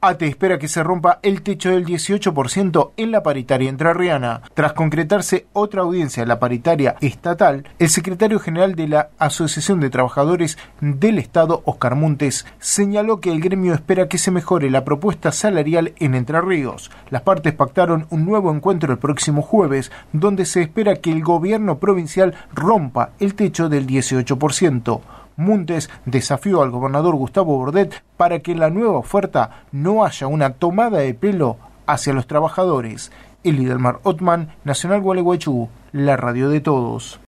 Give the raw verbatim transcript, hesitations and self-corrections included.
A T E espera que se rompa el techo del dieciocho por ciento en la paritaria entrerriana. Tras concretarse otra audiencia en la paritaria estatal, el secretario general de la Asociación de Trabajadores del Estado, Oscar Montes, señaló que el gremio espera que se mejore la propuesta salarial en Entre Ríos. Las partes pactaron un nuevo encuentro el próximo jueves, donde se espera que el gobierno provincial rompa el techo del dieciocho por ciento. Montes desafió al gobernador Gustavo Bordet para que en la nueva oferta no haya una tomada de pelo hacia los trabajadores. Eli Delmar Ottman, Nacional Gualeguaychú, la radio de todos.